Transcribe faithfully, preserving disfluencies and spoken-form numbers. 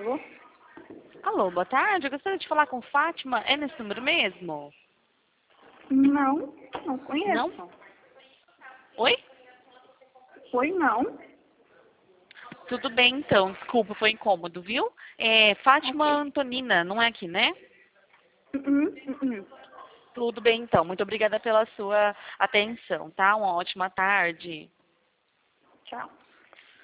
Alô? Alô, boa tarde. Eu gostaria de falar com Fátima. É nesse número mesmo? Não, não Não? conheço. Oi? Oi, não. Tudo bem, então. Desculpa, foi incômodo, viu? É Fátima Ok. Antonina, não é aqui, né? Uh-uh, uh-uh. Tudo bem, então. Muito obrigada pela sua atenção, tá? Uma ótima tarde. Tchau.